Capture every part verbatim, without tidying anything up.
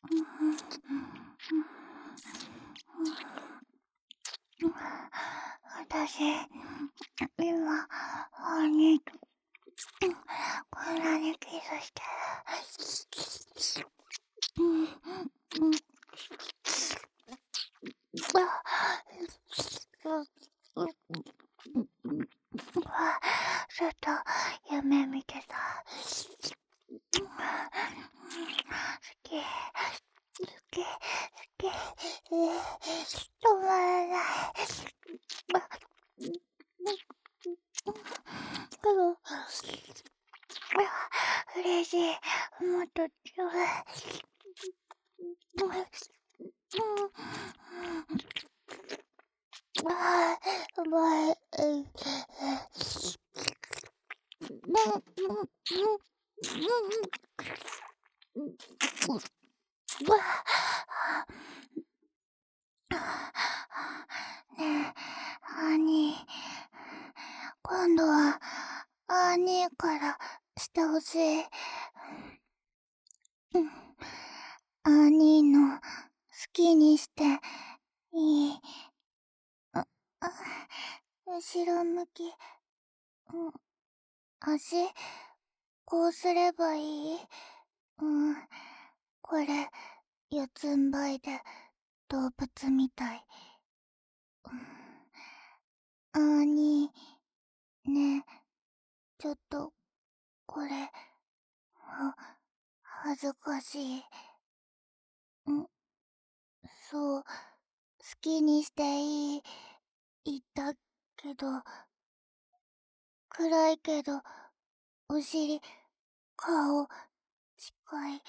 私、今、兄と、こんなにキスしてる。ずっと夢見てた。好き、好き、好き、止まらない。嬉しい。もっとちょうだい。ああ、うまい。ねえ、兄、今度は兄からしてほしい。兄の好きにしていい。あ、あ、後ろ向き。うん、足、こうすればいい？うん、これ、四つん這いで動物みたい。うん、兄、ねえ、ちょっと、これ、は、恥ずかしい。ん、そう、好きにしていい、言ったけど、暗いけど、お尻、顔、近い。う、うん、いや、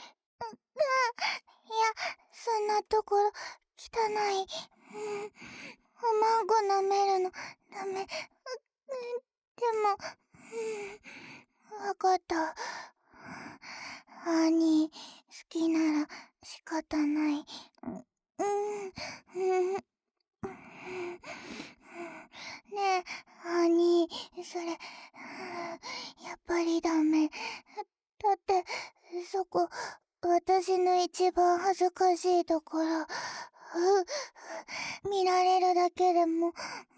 そんなところ、汚い。うん、おまんこ舐めるの、ダメ。う、うん、でも、うん、わかった。兄、好きなら仕方ない。うん、うん、ねえ、兄、それ、やっぱりダメ。だって、そこ、私の一番恥ずかしいところ。見られるだけでも、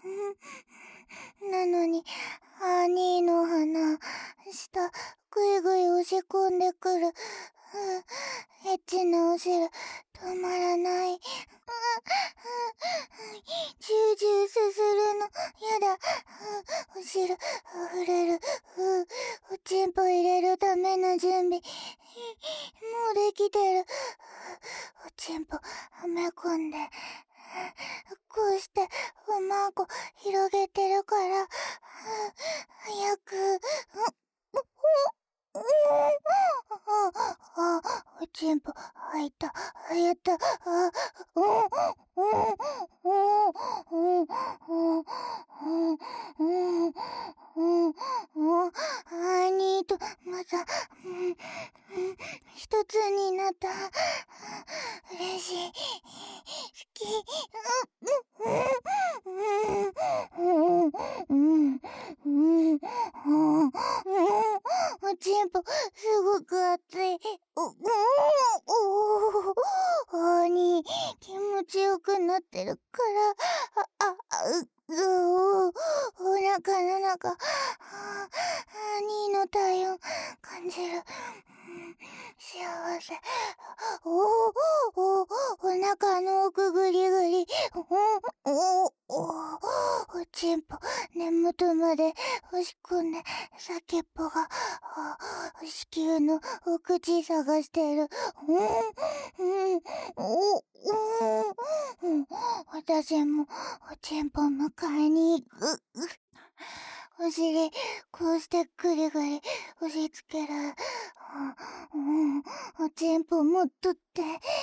なのに、兄の鼻、下、ぐいぐい押し込んでくる。エッチなお汁、止まらない。ジュージューすするの、やだ。お汁、溢れる。おちんぽ入れるための準備、もうできてる。おちんぽ、はめ込んで。こうして、おまんこ広げてるから、早く、あ、おちんぽ、入った、やった、あ、うん、うん、うん、うん、うん、うん、うん、うん、兄と、また、一つになった。嬉しい。好き。うん、うん、うん、うん、うん、おちんぽ、すごく熱い。お、うん、お、兄、気持ちよくなってるから、あ、あ、う、う、お腹の中、兄の体温感じる。幸せ。おお、お、お腹の奥ぐりぐり。お、お、お、おちんぽ、根元まで押し込んで、先っぽが、子宮のお口探してる。うん、うん、お、うん、私も、おちんぽ迎えに行く。お尻、こうしてぐりぐり押し付ける。うん、おちんぽもっとって、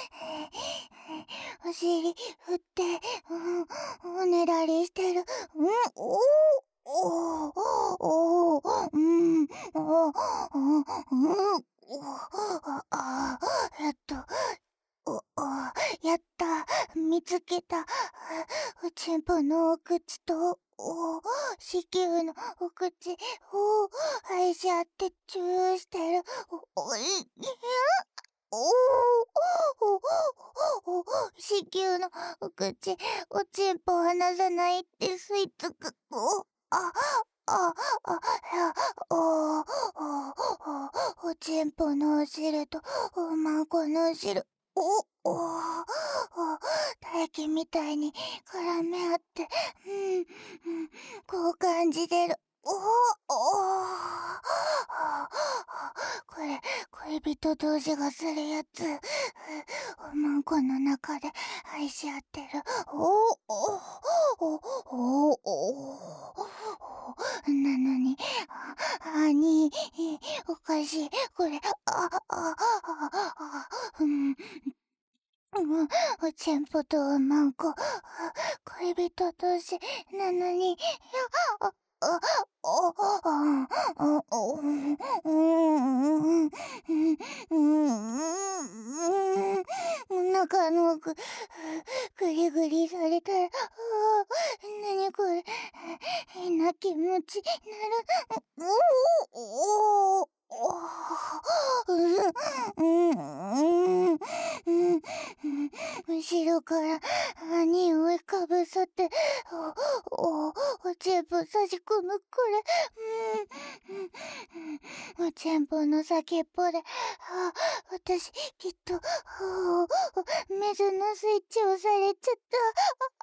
お尻振って、うん、おねだりしてる。うん、おー、おー、おー、うん、おー、うん、あ、あ、やっと、お、お、やった、見つけた。おちんぽのお口と、お、子宮のお口、お、愛し合ってチューしてる。お、おい、お、お、 子宮のお口、おちんぽ離さないって吸い付く。お、あ、あ、あ、あ、お、お、お、おちんぽのお汁とおまんこのお汁。お、お、お、唾液みたいに絡め合って、うん、うん、こう感じてる。おお、これ、恋人同士がするやつ。おまんこの中で愛し合ってる。おお、おお、おなのに、あ、に、おかしい。これ、あ、あ、あ、あ、うん。おちんぽとおまんこ、恋人同士なのに、いや、あ、あ、お、あ、お、お、うん、うん、うん、お腹の奥、ぐりぐりされたら、あ、なにこれ、変な気持ちなる、お、お、お、うん、うん、うん、後ろから兄を追いかぶさって、お、お、おちんぽ差し込むこれ、うん、おちんぽの先っぽで、あ、私きっと、水のスイッチ押されちゃった。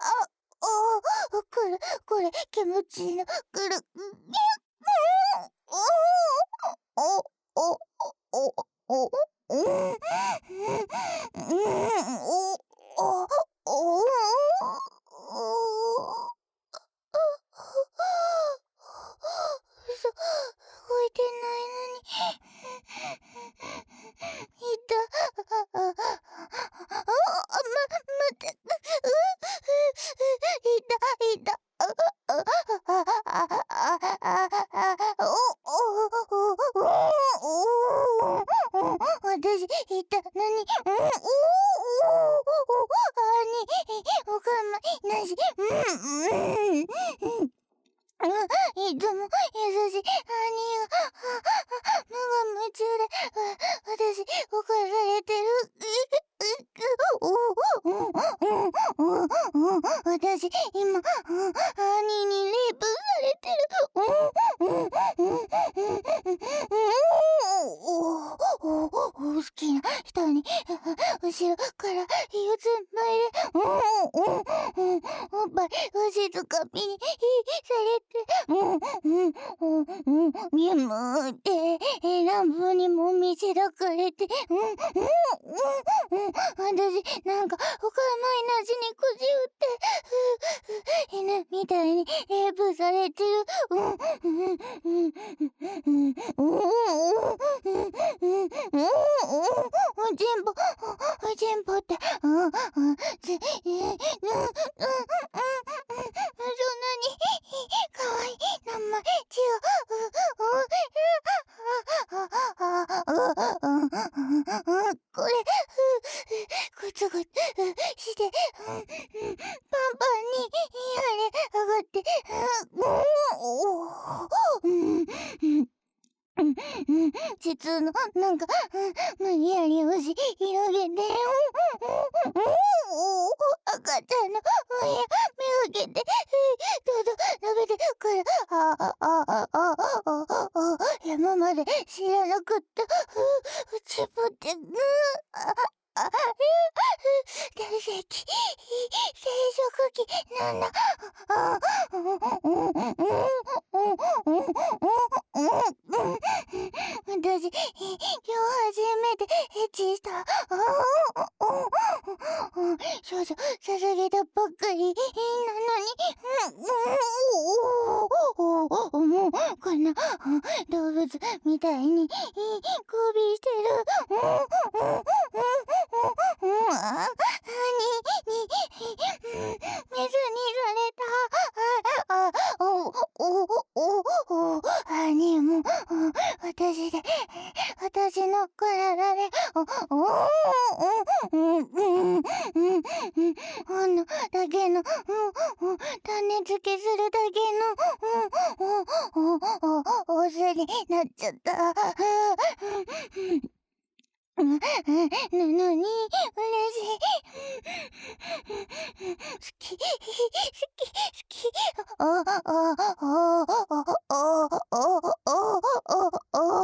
あ、あ、これ、これ、気持ちいいの、くる、お、お、お、お、お、うん、うん、お、お、お、嘘、動いてないのに。いた。あ、あ、あ、あ、ま、待って。いた、いた。あ、あ、あ、あ、あ、あ、あ、お、お、お、お、お、私、いたのに、うん、お、お、あに、おかまいなし、うん、うん、うん。いつも優しい兄が、無我夢中で、私、犯されてる。私、今、兄にレイプされてる。好きな人に、後ろから四つん這いで、おっぱいわしづかみにされて、うんうんうんうん眠って乱暴にもみしだかれて、うんうんうんうん私なんかお構いなしにくじ打って犬みたいにレイプされてる。うんうんうんうんうんうんうんおちんぽおちんぽってうんうんつうんうんうんそんなにかわいい名前違う。これ、グツグツして、パンパンにやれ上がって、うんうんうん、実のなんか、無理やり押し広げて、赤ちゃんの親めがけて、どうぞ食べてくる。あああああああ山まで知らなかった。うちぼって、ああ大石器生殖器なんだ。あうんうんうんうんうんうんうん私、今日初めてエッチした。少女、捧げたばっかりなのに、もう、こんな動物みたいに首してる。あ、に、に、水にされた。あ、お、お、お、お、兄も、私で、私の体で、お、お、うん、うん、うん、うん、ほんのだけの、うん、種付けするだけの、うん、お、お、お、お酢になっちゃった。 うん、なのに嬉しい。好き、好き、好き。あ、あ、あ、あ、あ、あ、あ、あ、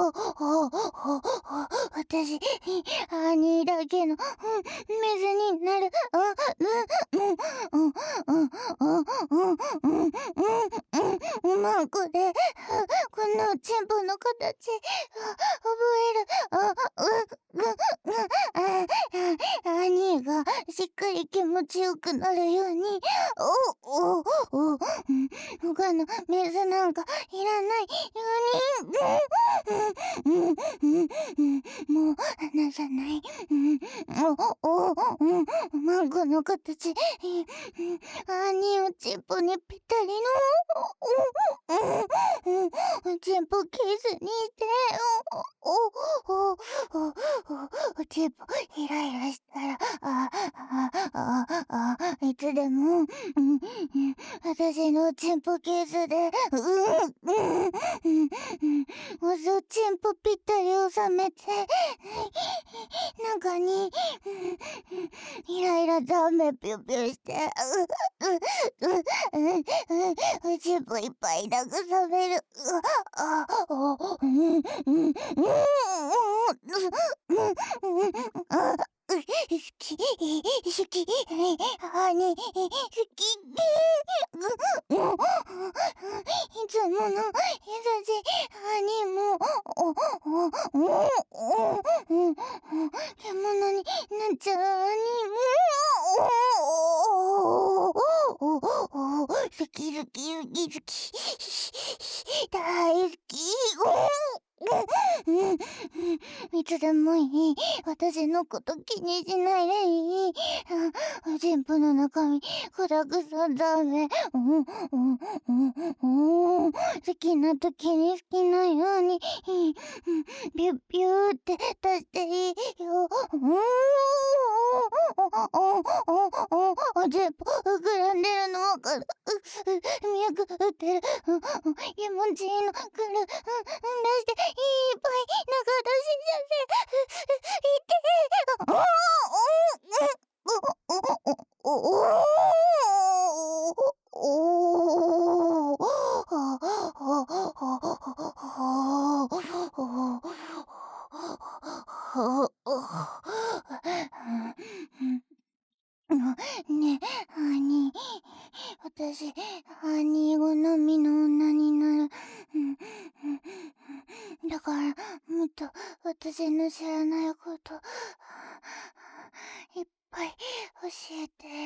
あ、私、兄だけの、水になる。あ、うん、うん、うん、うん、うん、うん、うん、うん、まこで、このチンポの形、覚える。あ、うん、うん、うん、あ、あ、兄がしっかり気持ちよくなるように、お、お、お、うん、他の水なんかいらないように、うん、うん、うん、うん、もう離さない。うん、お、お、うん、マンゴの形、うん、兄をチンポにぴったりの、うん、うん、チンポキスにして、お、お、お、お、お、チンポイライラしたら、あ、あ、あ、あ、あ、いつでも、うん、うん、私のチンポケースで、うん、うん、うん、うん、おそチンポぴったり収めて、中に、うん、イライラダメピュピュして、う、う、う、う、う、う、チンポいっぱい慰める。あ、お、うん、うん、うん、うん、うん、うん、あ、好き、好き、あに、好き、いつもの優しい兄も、お、お、お、お、お、獣になっちゃう兄も、お、お、お、好き好き好き好き、大好き、うん、うん、いつでもいい。私のこと気にしないでいい。チンポの中身、暗くさダメ。うん、うん、うん、うん。好きな時に好きなように、ビュッビューって出していいよ。うん、チンポ膨らんでるのわかる。脈打ってる。気持ちいいの来る。出していっぱい中出しちゃっていて、おおおおねえ、兄、私、兄好みの女になる。だから、もっと私の知らないこと、いっぱい教えて。